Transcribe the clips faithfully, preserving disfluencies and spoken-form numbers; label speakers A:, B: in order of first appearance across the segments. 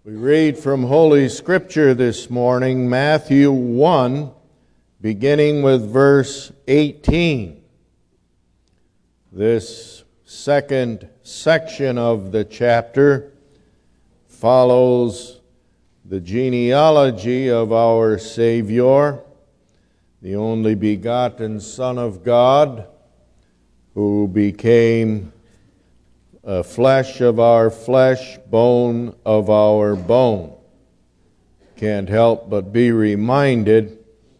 A: We read from Holy Scripture this morning, Matthew one, beginning with verse eighteen. This second section of the chapter follows the genealogy of our Savior, the only begotten Son of God, who became Uh, flesh of our flesh, bone of our bone. Can't help but be reminded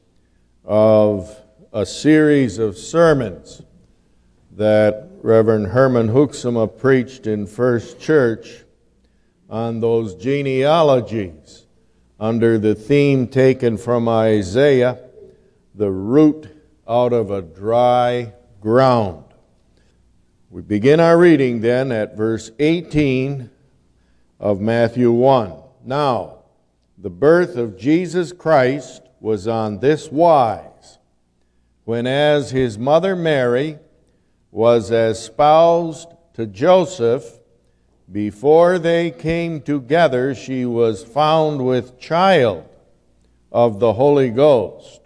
A: of a series of sermons that Reverend Herman Hoeksema preached in First Church on those genealogies under the theme taken from Isaiah, the root out of a dry ground. We begin our reading then at verse eighteen of Matthew one. Now, the birth of Jesus Christ was on this wise, when as his mother Mary was espoused to Joseph, before they came together, she was found with child of the Holy Ghost.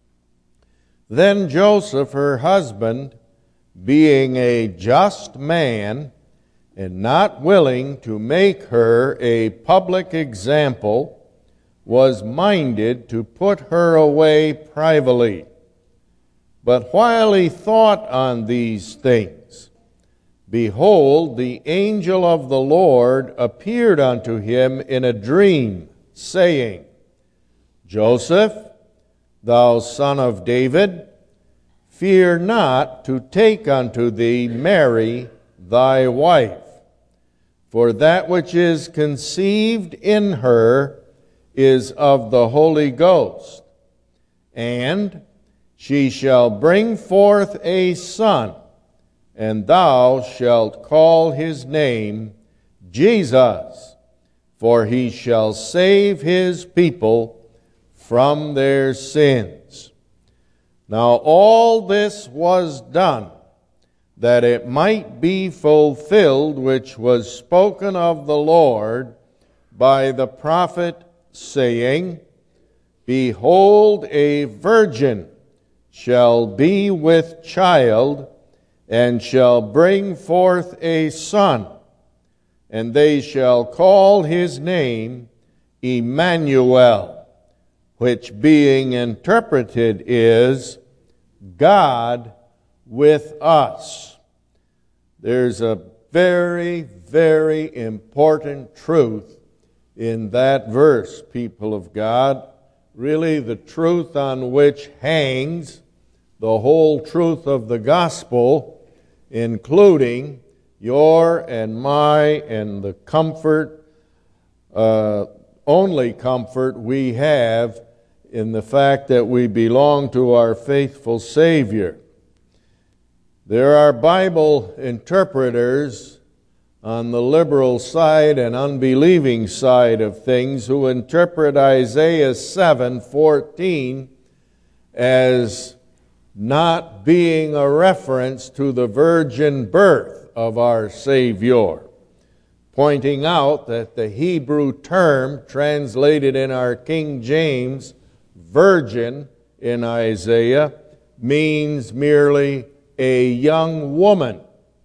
A: Then Joseph, her husband, being a just man, and not willing to make her a public example, was minded to put her away privily. But while he thought on these things, behold, the angel of the Lord appeared unto him in a dream, saying, Joseph, thou son of David, fear not to take unto thee Mary thy wife, for that which is conceived in her is of the Holy Ghost, and she shall bring forth a son, and thou shalt call his name Jesus, for he shall save his people from their sins. Now all this was done, that it might be fulfilled which was spoken of the Lord by the prophet, saying, Behold, a virgin shall be with child, and shall bring forth a son, and they shall call his name Emmanuel, which being interpreted is God with us. There's a very, very important truth in that verse, people of God. Really the truth on which hangs the whole truth of the gospel, including your and my and the comfort, uh, only comfort we have in the fact that we belong to our faithful Savior. There are Bible interpreters on the liberal side and unbelieving side of things who interpret Isaiah seven fourteen as not being a reference to the virgin birth of our Savior, pointing out that the Hebrew term translated in our King James virgin in Isaiah means merely a young woman.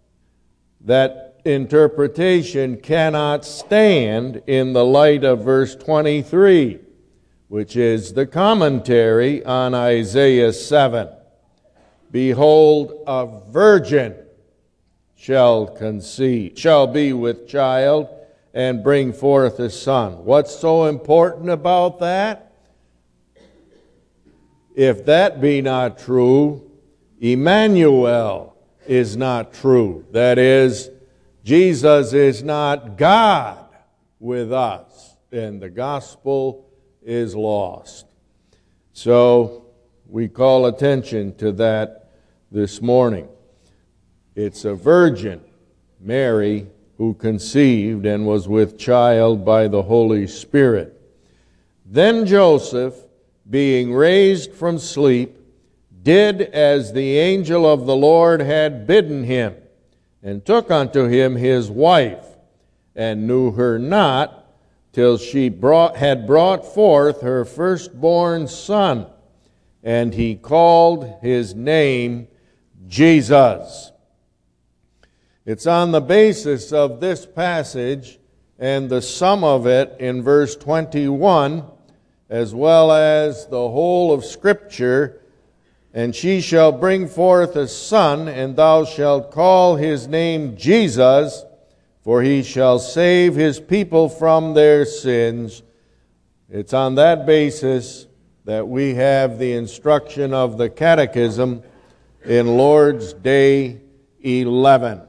A: That interpretation cannot stand in the light of verse twenty-three, which is the commentary on Isaiah seven. Behold, a virgin shall conceive, shall be with child, and bring forth a son. What's so important about that? If that be not true, Emmanuel is not true. That is, Jesus is not God with us, and the gospel is lost. So we call attention to that this morning. It's a virgin, Mary, who conceived and was with child by the Holy Spirit. Then Joseph, being raised from sleep, did as the angel of the Lord had bidden him, and took unto him his wife, and knew her not till she brought, had brought forth her firstborn son, and he called his name Jesus. It's on the basis of this passage and the sum of it in verse twenty-one, as well as the whole of Scripture, and she shall bring forth a son, and thou shalt call his name Jesus, for he shall save his people from their sins. It's on that basis that we have the instruction of the Catechism in Lord's Day eleven.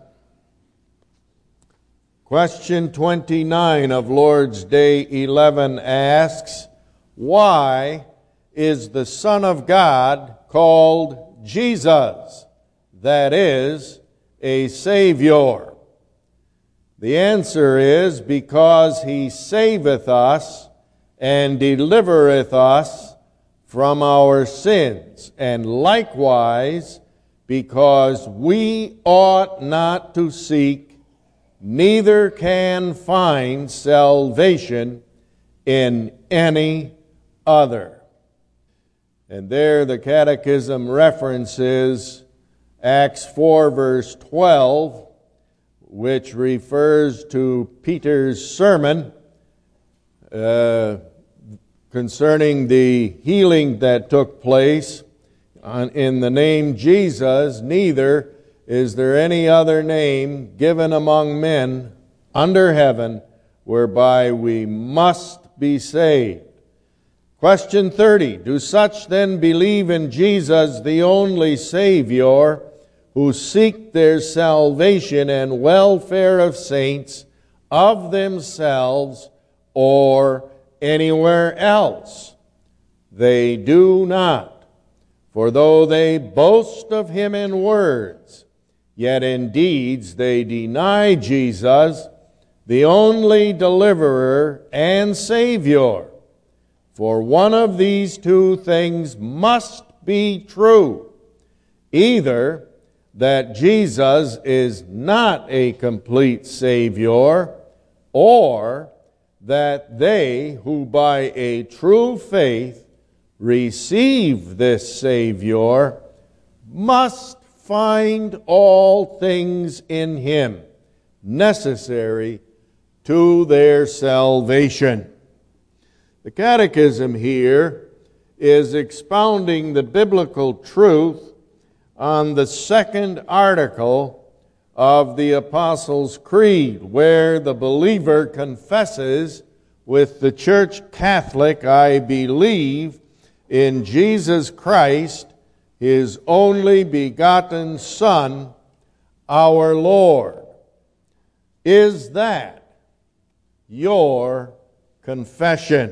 A: Question twenty-nine of Lord's Day eleven asks, why is the Son of God called Jesus? That is, a Savior. The answer is, because he saveth us and delivereth us from our sins, and likewise because we ought not to seek, neither can find salvation in any other. And there the Catechism references Acts four verse twelve, which refers to Peter's sermon uh, concerning the healing that took place on, in the name Jesus. Neither is there any other name given among men under heaven whereby we must be saved. Question thirty. Do such then believe in Jesus, the only Savior, who seek their salvation and welfare of saints of themselves or anywhere else? They do not. For though they boast of him in words, yet in deeds they deny Jesus, the only deliverer and Savior. For one of these two things must be true: either that Jesus is not a complete Savior, or that they who by a true faith receive this Savior must find all things in him necessary to their salvation. The Catechism here is expounding the biblical truth on the second article of the Apostles' Creed, where the believer confesses with the Church Catholic, I believe in Jesus Christ, his only begotten Son, our Lord. Is that your confession?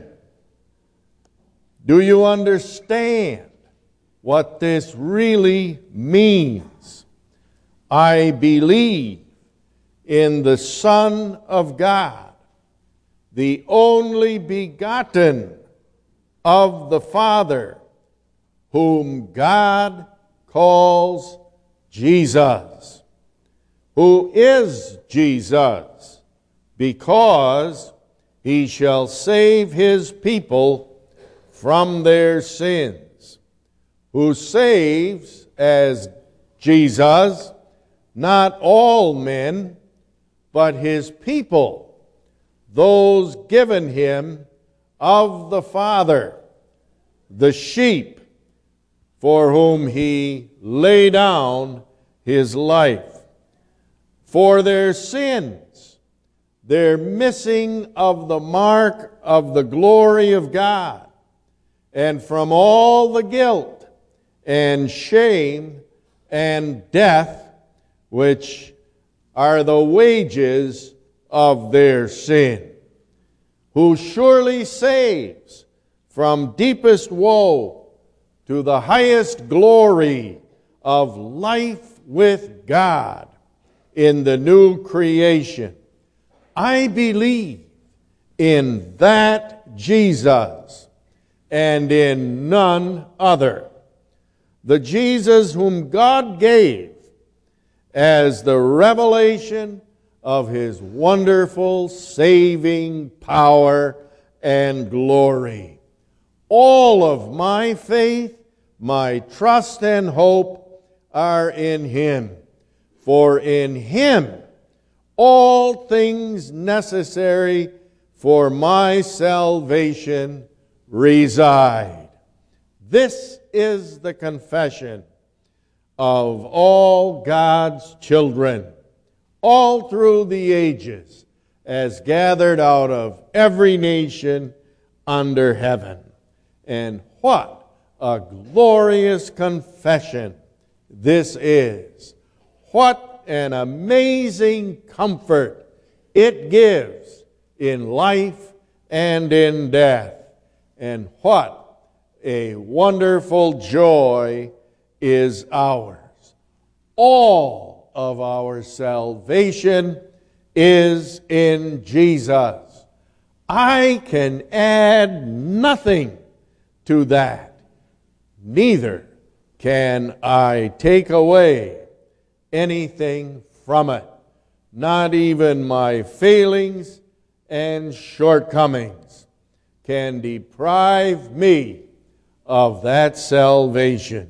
A: Do you understand what this really means? I believe in the Son of God, the only begotten of the Father, whom God calls Jesus, who is Jesus, because he shall save his people from their sins, who saves as Jesus not all men, but his people, those given him of the Father, the sheep for whom he lay down his life. For their sins, their missing of the mark of the glory of God, and from all the guilt and shame and death, which are the wages of their sin, who surely saves from deepest woe to the highest glory of life with God in the new creation. I believe in that Jesus and in none other. The Jesus whom God gave as the revelation of His wonderful saving power and glory. All of my faith, my trust and hope are in Him. For in Him all things necessary for my salvation reside. This is the confession of all God's children, all through the ages, as gathered out of every nation under heaven. And what a glorious confession this is. What an amazing comfort it gives in life and in death. And what a wonderful joy is ours. All of our salvation is in Jesus. I can add nothing to that. Neither can I take away anything from it. Not even my failings and shortcomings can deprive me of that salvation.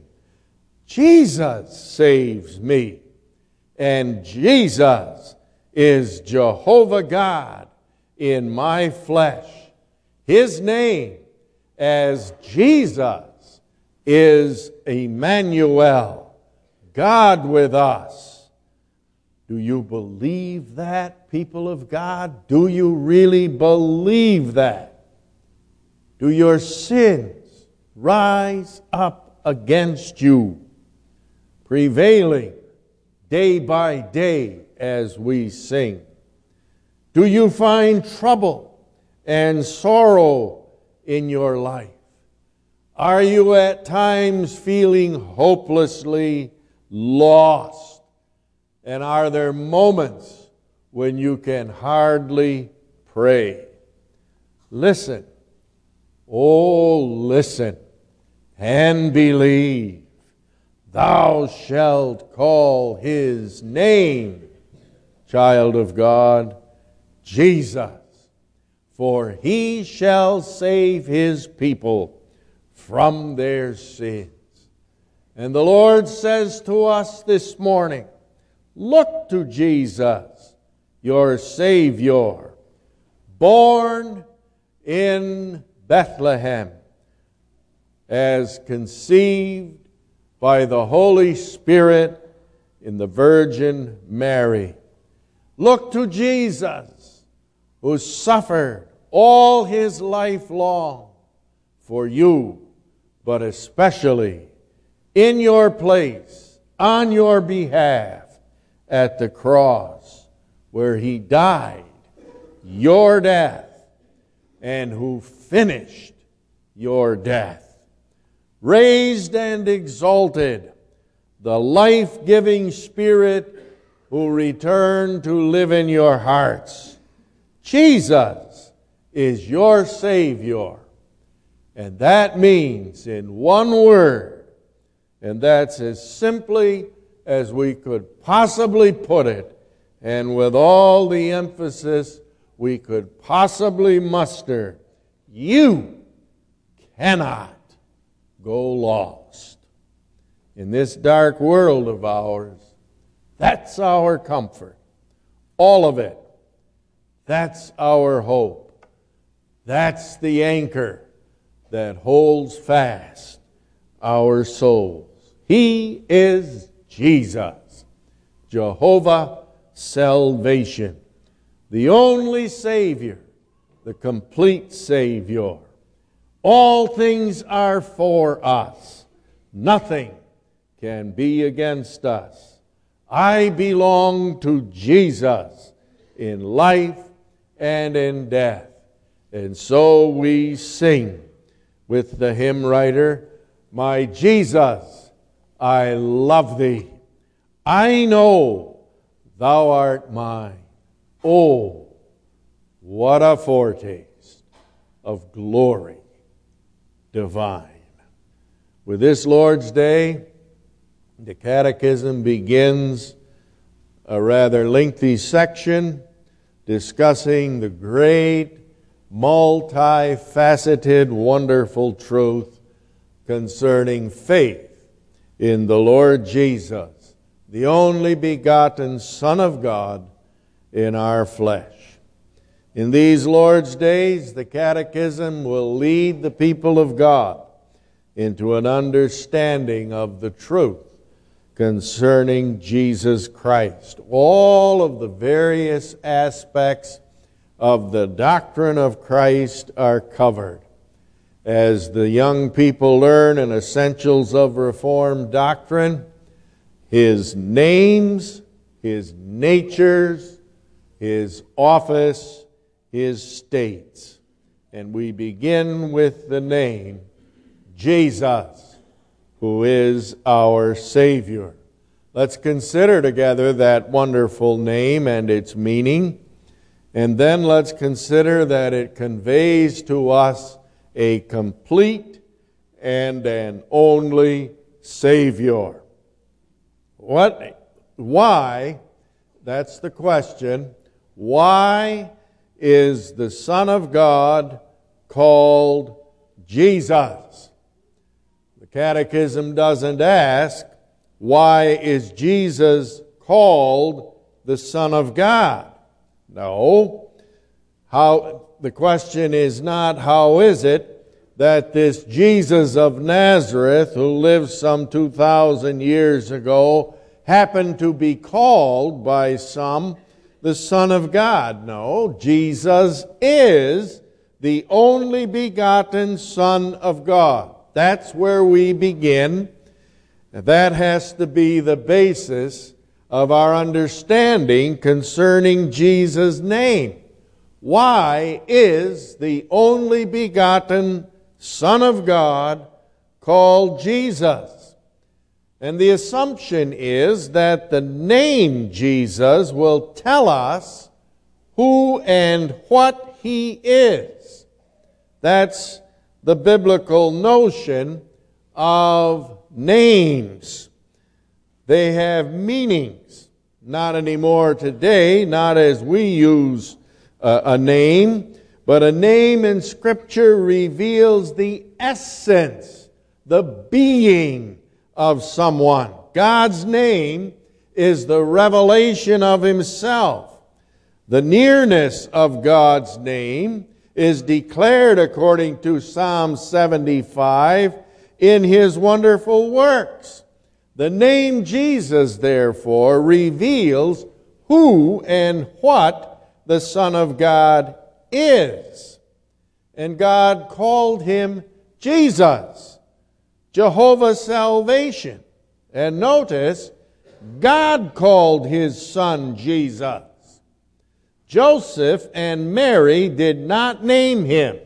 A: Jesus saves me, and Jesus is Jehovah God in my flesh. His name as Jesus is Emmanuel, God with us. Do you believe that, people of God? Do you really believe that? Do your sins rise up against you, prevailing day by day as we sing? Do you find trouble and sorrow in your life? Are you at times feeling hopelessly lost? And are there moments when you can hardly pray? Listen, oh listen, and believe. Thou shalt call His name, child of God, Jesus, for He shall save His people from their sins. And the Lord says to us this morning, look to Jesus, your Savior, born in Bethlehem, as conceived by the Holy Spirit in the Virgin Mary. Look to Jesus, who suffered all His life long for you, but especially in your place, on your behalf, at the cross, where He died your death, and who finished your death. Raised and exalted, the life-giving Spirit who returned to live in your hearts. Jesus is your Savior. And that means, in one word, and that's as simply as we could possibly put it, and with all the emphasis we could possibly muster, you cannot go lost. In this dark world of ours, that's our comfort. All of it. That's our hope. That's the anchor that holds fast our souls. He is Jesus, Jehovah Salvation, the only Savior, the complete Savior. All things are for us. Nothing can be against us. I belong to Jesus in life and in death. And so we sing with the hymn writer, my Jesus, I love Thee. I know Thou art mine. Oh, what a foretaste of glory divine. With this Lord's Day, the Catechism begins a rather lengthy section discussing the great, multifaceted, wonderful truth concerning faith in the Lord Jesus, the only begotten Son of God in our flesh. In these Lord's days, the Catechism will lead the people of God into an understanding of the truth concerning Jesus Christ. All of the various aspects of the doctrine of Christ are covered. As the young people learn in Essentials of Reformed Doctrine, His names, His natures, His office, His states. And we begin with the name Jesus, who is our Savior. Let's consider together that wonderful name and its meaning, and then let's consider that it conveys to us a complete and an only Savior. What? Why? That's the question. Why is the Son of God called Jesus? The Catechism doesn't ask, why is Jesus called the Son of God? No. How, the question is not, how is it that this Jesus of Nazareth, who lived some two thousand years ago, happened to be called by some the Son of God? No, Jesus is the only begotten Son of God. That's where we begin. That has to be the basis of our understanding concerning Jesus' name. Why is the only begotten Son of God called Jesus? And the assumption is that the name Jesus will tell us who and what He is. That's the biblical notion of names. They have meanings. Not anymore today, not as we use uh, a name, but a name in Scripture reveals the essence, the being of someone. God's name is the revelation of Himself. The nearness of God's name is declared according to Psalm seventy-five in His wonderful works. The name Jesus, therefore, reveals who and what the Son of God is. And God called Him Jesus, Jehovah's salvation. And notice, God called His Son Jesus. Joseph and Mary did not name Him.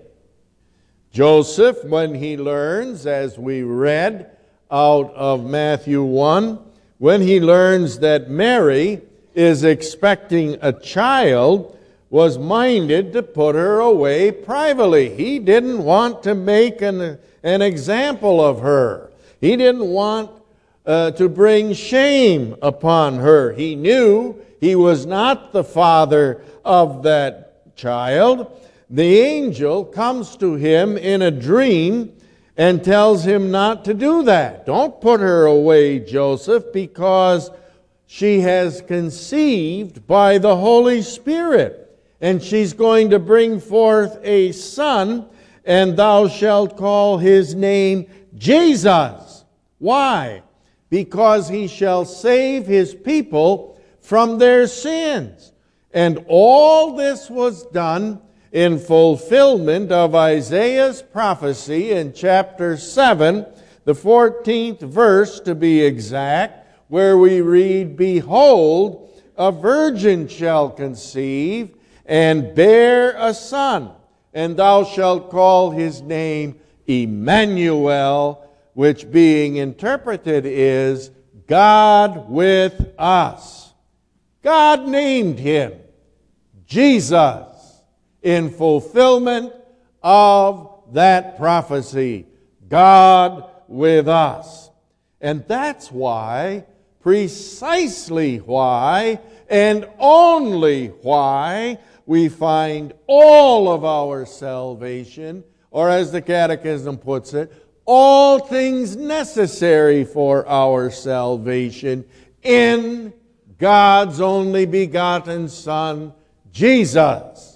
A: Joseph, when he learns, as we read out of Matthew one, when he learns that Mary is expecting a child, was minded to put her away privately. He didn't want to make an, an example of her. He didn't want uh, to bring shame upon her. He knew he was not the father of that child. The angel comes to him in a dream and tells him not to do that. Don't put her away, Joseph, because she has conceived by the Holy Spirit, and she's going to bring forth a son, and thou shalt call his name Jesus. Why? Because he shall save his people from their sins. And all this was done in fulfillment of Isaiah's prophecy in chapter seven, the fourteenth verse to be exact, where we read, Behold, a virgin shall conceive and bear a son, and thou shalt call his name Emmanuel, which being interpreted is God with us. God named him Jesus in fulfillment of that prophecy. God with us. And that's why precisely why and only why we find all of our salvation, or as the Catechism puts it, all things necessary for our salvation in God's only begotten Son, Jesus.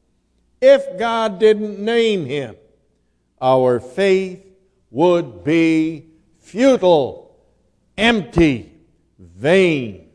A: If God didn't name Him, our faith would be futile, empty, vain.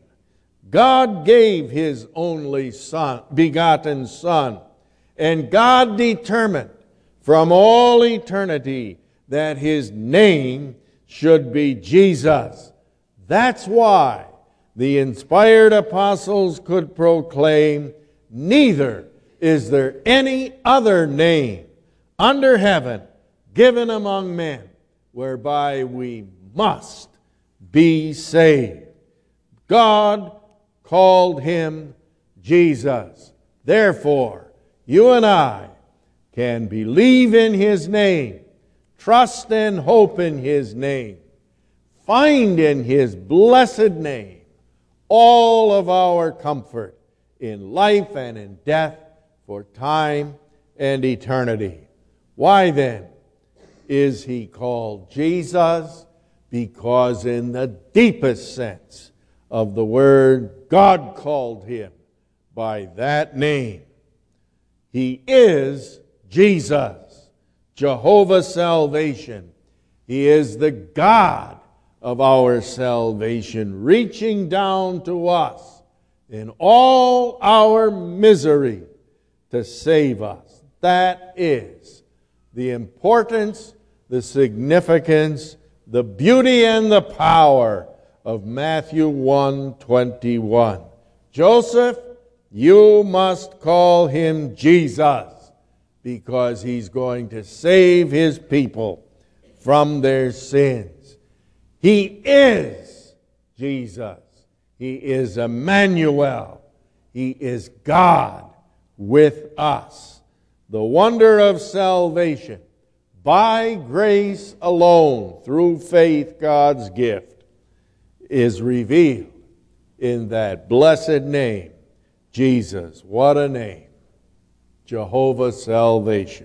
A: God gave His only Son, begotten Son, and God determined from all eternity that His name should be Jesus. That's why the inspired apostles could proclaim, "Neither is there any other name under heaven given among men whereby we must be saved." God called Him Jesus. Therefore, you and I can believe in His name, trust and hope in His name, find in His blessed name all of our comfort in life and in death for time and eternity. Why then is He called Jesus? Because in the deepest sense of the word, God called Him by that name. He is Jesus, Jehovah's salvation. He is the God of our salvation, reaching down to us in all our misery to save us. That is the importance, the significance, the beauty, and the power of Matthew one twenty-one. Joseph, you must call Him Jesus, because He's going to save His people from their sins. He is Jesus. He is Emmanuel. He is God with us. The wonder of salvation, by grace alone, through faith, God's gift, is revealed in that blessed name, Jesus. What a name! Jehovah's salvation.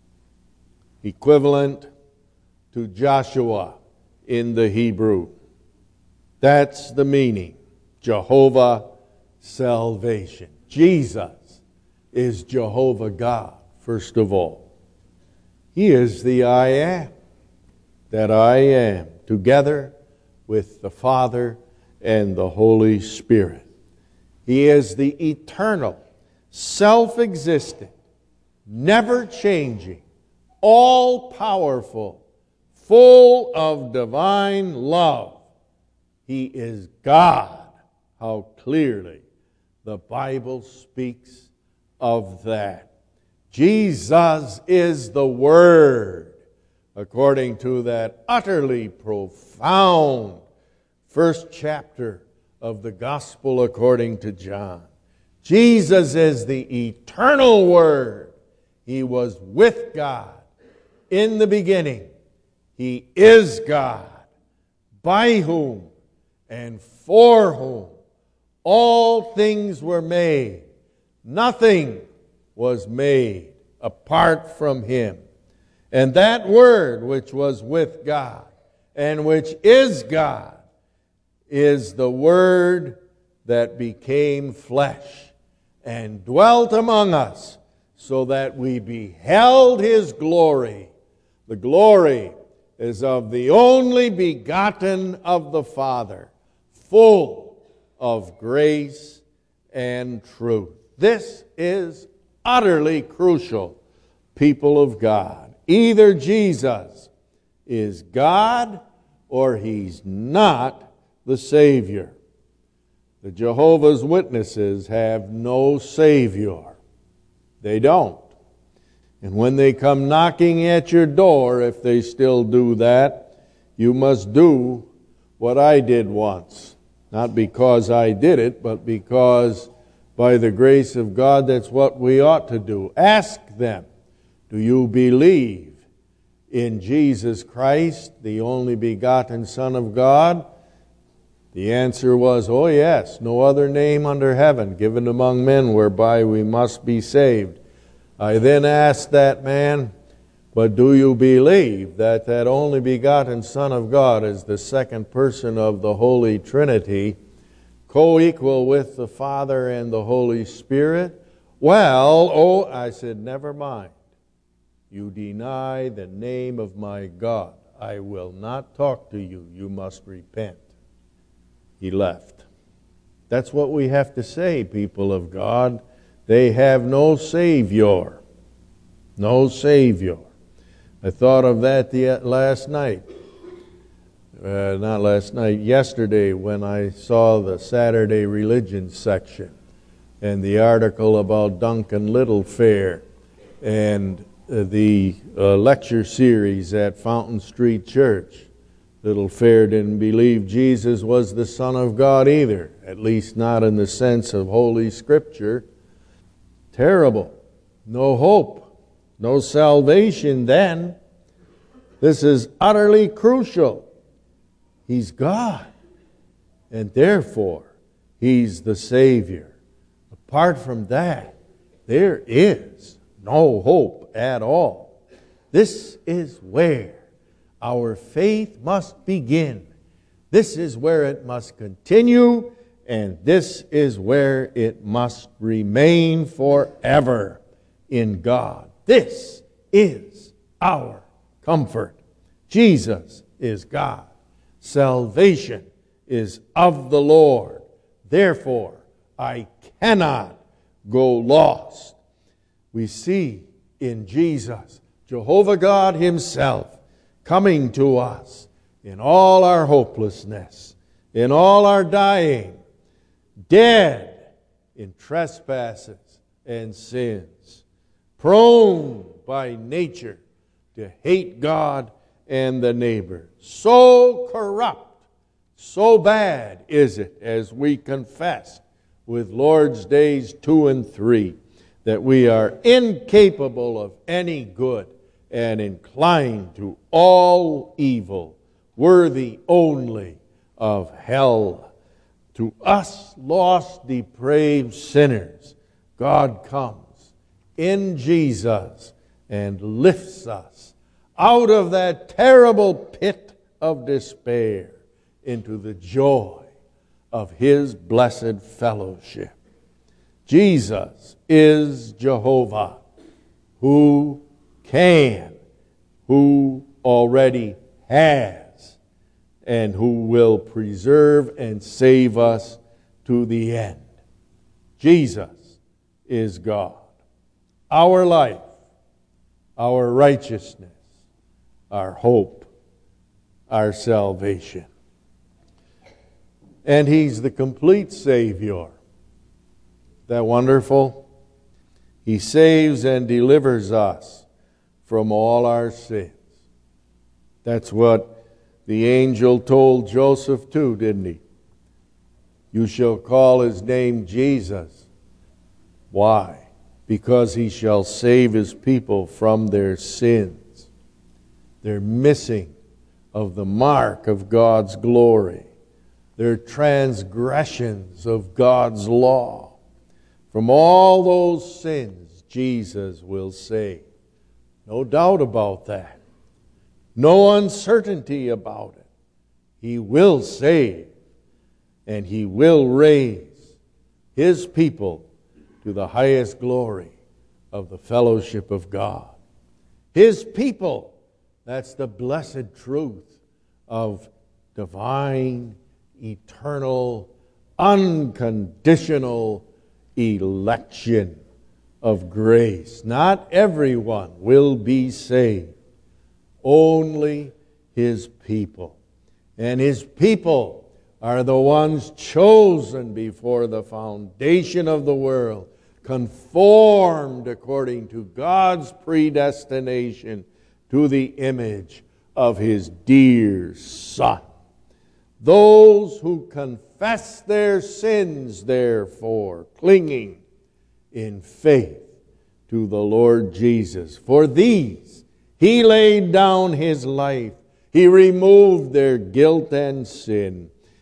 A: Equivalent to Joshua in the Hebrew. That's the meaning. Jehovah salvation. Jesus is Jehovah God, first of all. He is the I am that I am, together with the Father and the Holy Spirit. He is the eternal, self-existent, never-changing, all-powerful, full of divine love. He is God. How clearly the Bible speaks of that. Jesus is the Word, according to that utterly profound first chapter of the Gospel according to John. Jesus is the eternal Word. He was with God in the beginning. He is God, by whom and for whom all things were made. Nothing was made apart from Him. And that Word which was with God and which is God is the Word that became flesh and dwelt among us, so that we beheld His glory. The glory is of the only begotten of the Father, full of grace and truth. This is utterly crucial, people of God. Either Jesus is God or He's not the Savior. The Jehovah's Witnesses have no Savior. They don't. And when they come knocking at your door, if they still do that, you must do what I did once. Not because I did it, but because by the grace of God, that's what we ought to do. Ask them, do you believe in Jesus Christ, the only begotten Son of God? The answer was, oh yes, no other name under heaven given among men whereby we must be saved. I then asked that man, but do you believe that that only begotten Son of God is the second person of the Holy Trinity, co-equal with the Father and the Holy Spirit? Well, oh, I said, never mind. You deny the name of my God. I will not talk to you. You must repent. He left. That's what we have to say, people of God. They have no Savior. No Savior. I thought of that the last night. Uh, not last night, yesterday when I saw the Saturday Religion section and the article about Duncan Littlefair and uh, the uh, lecture series at Fountain Street Church. Littlefair didn't believe Jesus was the Son of God either, at least not in the sense of Holy Scripture. Terrible. No hope. No salvation then. This is utterly crucial. He's God, and therefore He's the Savior. Apart from that, there is no hope at all. This is where our faith must begin. This is where it must continue, and this is where it must remain forever in God. This is our comfort. Jesus is God. Salvation is of the Lord. Therefore, I cannot go lost. We see in Jesus, Jehovah God Himself, coming to us in all our hopelessness, in all our dying, dead in trespasses and sins, prone by nature to hate God and the neighbor. So corrupt, so bad is it, as we confess with Lord's Days two and three, that we are incapable of any good and inclined to all evil, worthy only of hell. To us lost, depraved sinners, God comes in Jesus and lifts us out of that terrible pit of despair into the joy of His blessed fellowship. Jesus is Jehovah, who can, who already has, and who will preserve and save us to the end. Jesus is God. Our life, our righteousness, our hope, our salvation. And He's the complete Savior. Isn't that wonderful? He saves and delivers us from all our sins. That's what the angel told Joseph too, didn't he? You shall call His name Jesus. Why? Because He shall save His people from their sins. Their missing of the mark of God's glory. Their transgressions of God's law. From all those sins, Jesus will save. No doubt about that. No uncertainty about it. He will save, and He will raise His people to the highest glory of the fellowship of God. His people, that's the blessed truth of divine, eternal, unconditional election of grace. Not everyone will be saved. Only His people. And His people are the ones chosen before the foundation of the world, conformed according to God's predestination to the image of His dear Son. Those who confess their sins, therefore, clinging in faith to the Lord Jesus. For these He laid down His life. He removed their guilt and sin.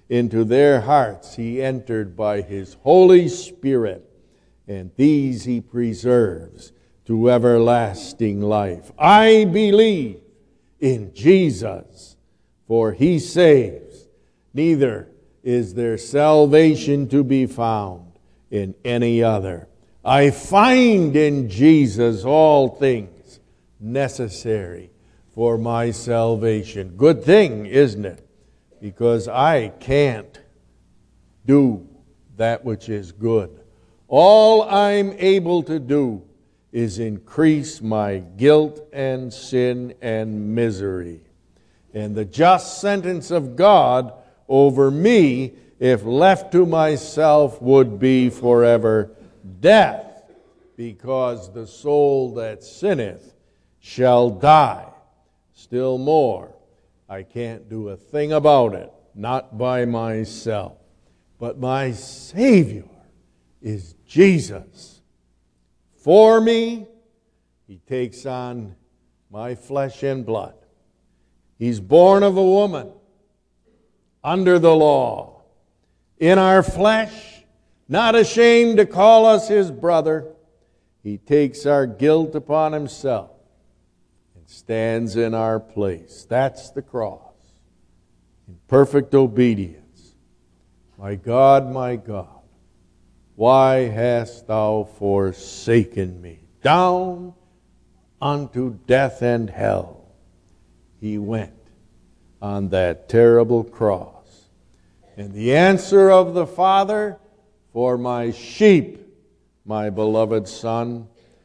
A: into their hearts He entered by His Holy Spirit, and these He preserves to everlasting life. I believe in Jesus, for He saves. Neither is there salvation to be found in any other. I find in Jesus all things necessary for my salvation. Good thing, isn't it? Because I can't do that which is good. All I'm able to do is increase my guilt and sin and misery. And the just sentence of God over me, if left to myself, would be forever death, because the soul that sinneth shall die. Still more, I can't do a thing about it, not by myself. But my Savior is Jesus. For me, He takes on my flesh and blood. He's born of a woman, under the law, in our flesh, not ashamed to call us His brother. He takes our guilt upon Himself and stands in our place. That's the cross. In perfect obedience. My God, my God, why hast Thou forsaken me? Down unto death and hell He went on that terrible cross. And the answer of the Father, for my sheep, my beloved Son,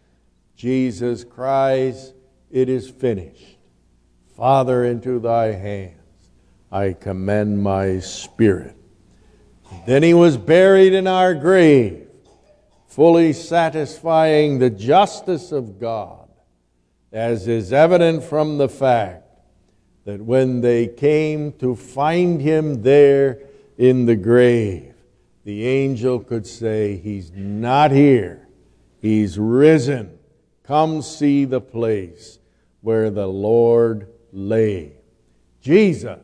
A: Jesus cries, it is finished. Father, into Thy hands I commend my spirit. Then He was buried in our grave, fully satisfying the justice of God, as is evident from the fact that when they came to find Him there in the grave, the angel could say, He's not here. He's risen. Come see the place where the Lord lay. Jesus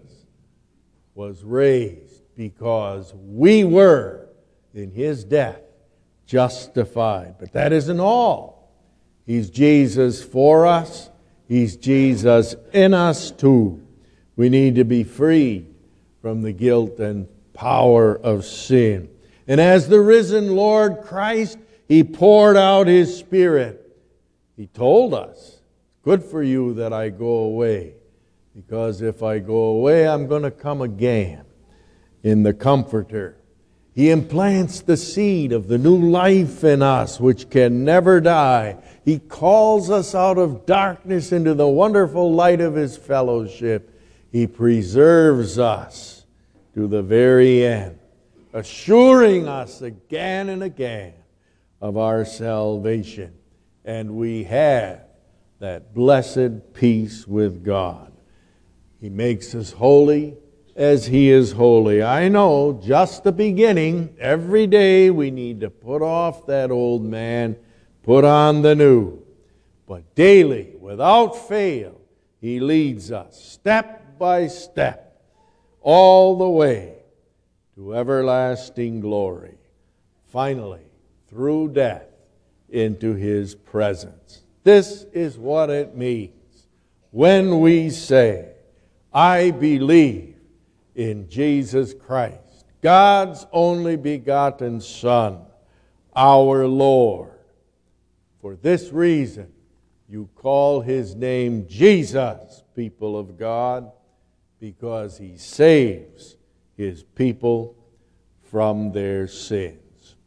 A: was raised because we were, in His death, justified. But that isn't all. He's Jesus for us. He's Jesus in us too. We need to be freed from the guilt and power of sin. And as the risen Lord Christ, He poured out His Spirit. He told us, good for you that I go away, because if I go away, I'm going to come again in the Comforter. He implants the seed of the new life in us, which can never die. He calls us out of darkness into the wonderful light of His fellowship. He preserves us to the very end, assuring us again and again of our salvation. And we have that blessed peace with God. He makes us holy as He is holy. I know, just the beginning. Every day we need to put off that old man, put on the new. But daily, without fail, He leads us step by step, all the way to everlasting glory. Finally, through death, into His presence. This is what it means when we say, I believe in Jesus Christ, God's only begotten Son, our Lord. For this reason, you call His name Jesus, people of God, because He saves His people from their sins.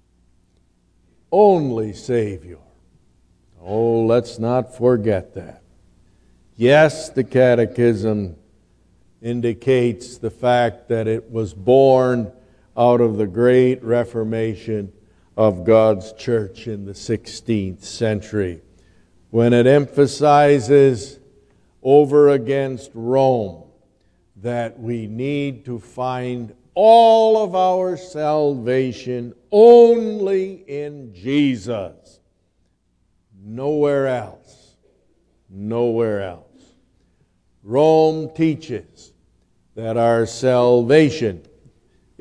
A: Only Savior. Oh, let's not forget that. Yes, the Catechism indicates the fact that it was born out of the great Reformation of God's church in the sixteenth century, when it emphasizes over against Rome that we need to find all of our salvation only in Jesus. Nowhere else. Nowhere else. Rome teaches that our salvation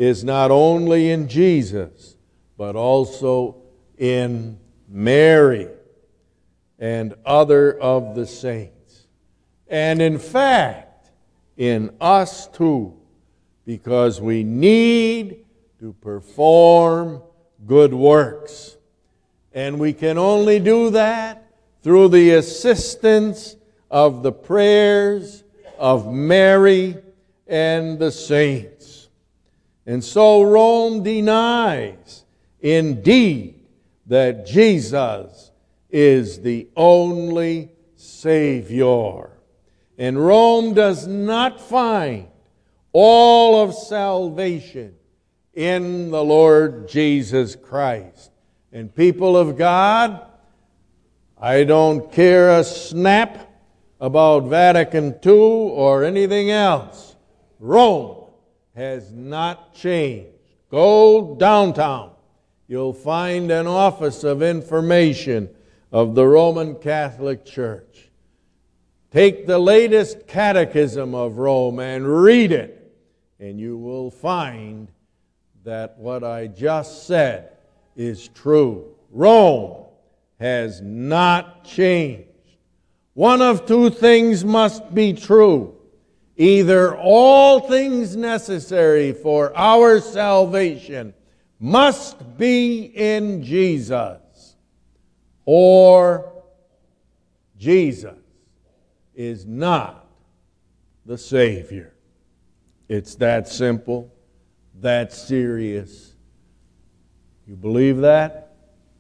A: is not only in Jesus, but also in Mary and other of the saints. And in fact, in us too, because we need to perform good works. And we can only do that through the assistance of the prayers of Mary and the saints. And so Rome denies, indeed, that Jesus is the only Savior. And Rome does not find all of salvation in the Lord Jesus Christ. And people of God, I don't care a snap about Vatican Two or anything else. Rome has not changed. Go downtown. You'll find an office of information of the Roman Catholic Church. Take the latest catechism of Rome and read it, and you will find that what I just said is true. Rome has not changed. One of two things must be true. Either all things necessary for our salvation must be in Jesus, or Jesus is not the Savior. It's that simple, that serious. You believe that?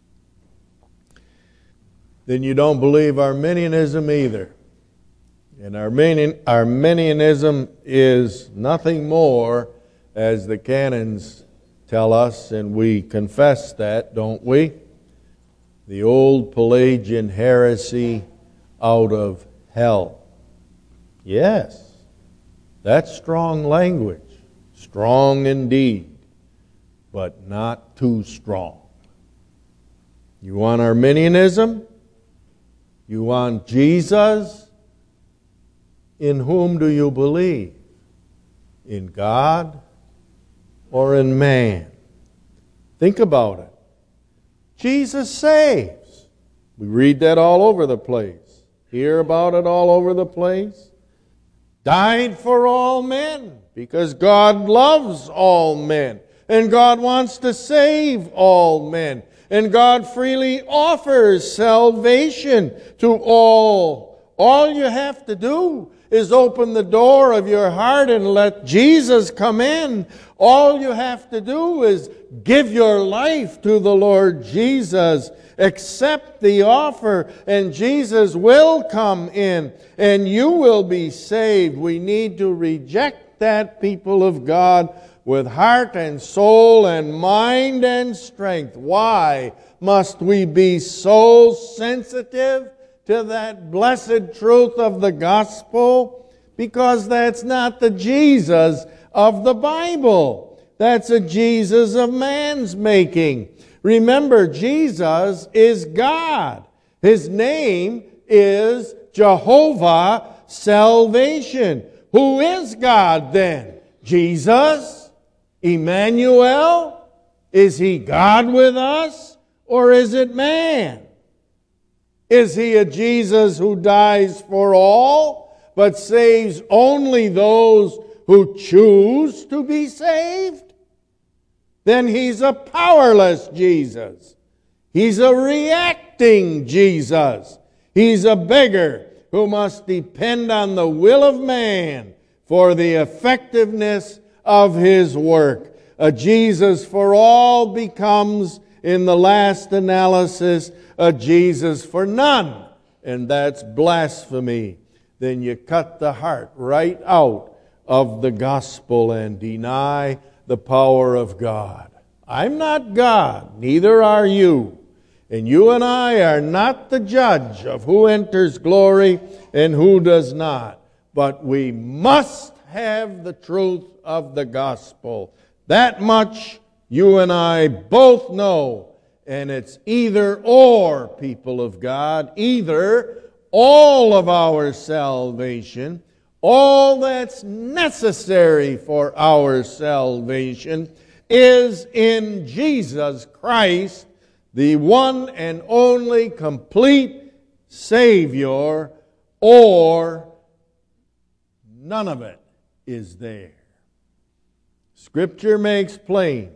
A: Then you don't believe Arminianism either. And Arminian, Arminianism is nothing more, as the canons tell us, and we confess that, don't we? The old Pelagian heresy out of hell. Yes, that's strong language. Strong indeed, but not too strong. You want Arminianism? You want Jesus? In whom do you believe? In God or in man? Think about it. Jesus saves. We read that all over the place. Hear about it all over the place. Died for all men because God loves all men. And God wants to save all men. And God freely offers salvation to all. All you have to do is open the door of your heart and let Jesus come in. All you have to do is give your life to the Lord Jesus. Accept the offer, and Jesus will come in, and you will be saved. We need to reject that, people of God, with heart and soul and mind and strength. Why must we be so sensitive to that blessed truth of the gospel? Because that's not the Jesus of the Bible. That's a Jesus of man's making. Remember, Jesus is God. His name is Jehovah Salvation. Who is God then? Jesus? Emmanuel? Is He God with us? Or is it man? Is He a Jesus who dies for all, but saves only those who choose to be saved? Then He's a powerless Jesus. He's a reacting Jesus. He's a beggar who must depend on the will of man for the effectiveness of His work. A Jesus for all becomes, in the last analysis, a Jesus for none. And that's blasphemy. Then you cut the heart right out of the gospel and deny the power of God. I'm not God, neither are you. And you and I are not the judge of who enters glory and who does not. But we must have the truth of the gospel. That much you and I both know. And it's either or, people of God. Either all of our salvation, All that's necessary for our salvation is in Jesus Christ, the one and only complete Savior, or none of it is there. Scripture makes plain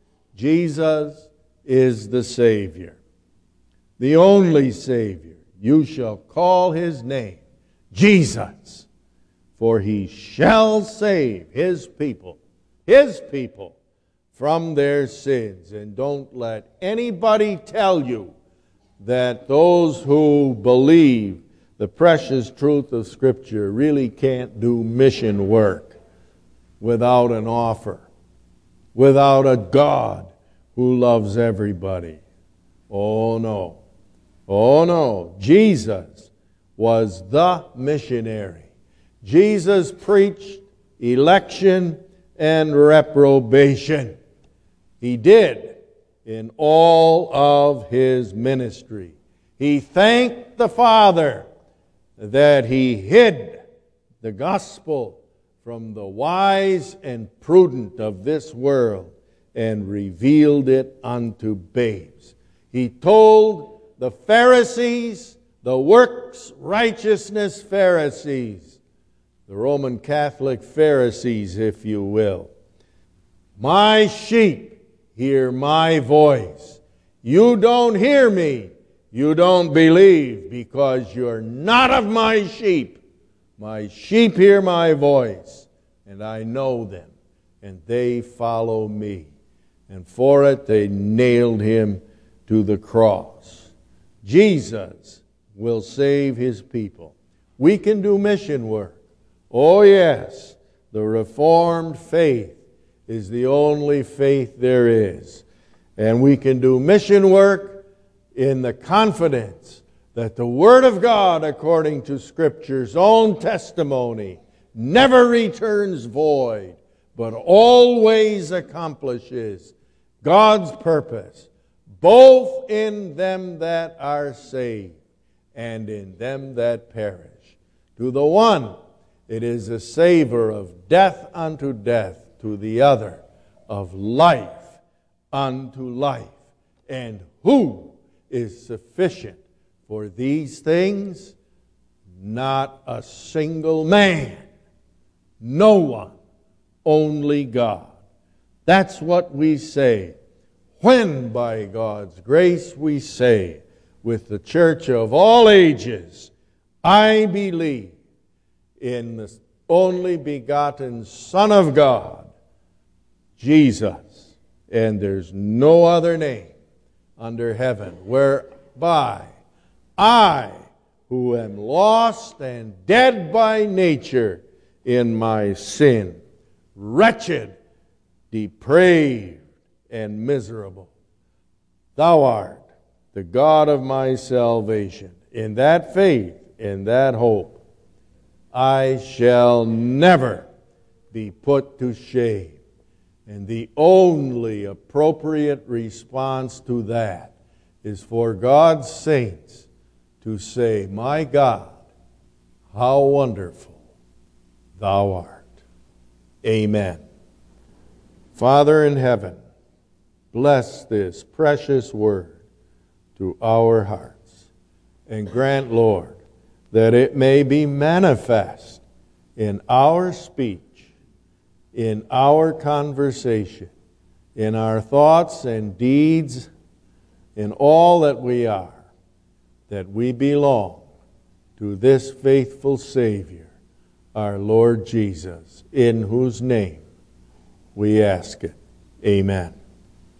A: Jesus is the Savior, the only Savior. You shall call His name Jesus, for He shall save His people, His people, from their sins. And don't let anybody tell you that those who believe the precious truth of Scripture really can't do mission work without an offer, without a God who loves everybody. Oh no. Oh no. Jesus was the missionary. Jesus preached election and reprobation. He did in all of His ministry. He thanked the Father that He hid the gospel from the wise and prudent of this world and revealed it unto babes. He told the Pharisees, the works righteousness Pharisees, the Roman Catholic Pharisees, if you will, my sheep hear my voice. You don't hear me. You don't believe because you're not of my sheep. My sheep hear my voice, and I know them, and they follow me. And for it they nailed Him to the cross. Jesus will save His people. We can do mission work. Oh yes, the Reformed faith is the only faith there is. And we can do mission work in the confidence that the Word of God, according to Scripture's own testimony, never returns void, but always accomplishes God's purpose, both in them that are saved and in them that perish. To the one, it is a savor of death unto death. To the other, of life unto life. And who is sufficient for these things? Not a single man. No one. Only God. That's what we say when by God's grace we say with the church of all ages, I believe in the only begotten Son of God, Jesus, and there's no other name under heaven whereby I, who am lost and dead by nature in my sin, wretched, depraved, and miserable, Thou art the God of my salvation. In that faith, in that hope, I shall never be put to shame. And the only appropriate response to that is for God's saints to say, my God, how wonderful Thou art. Amen. Father in heaven, bless this precious word to our hearts, and grant, Lord, that it may be manifest in our speech, in our conversation, in our thoughts and deeds, in all that we are, that we belong to this faithful Savior, our Lord Jesus, in whose name we ask it. Amen.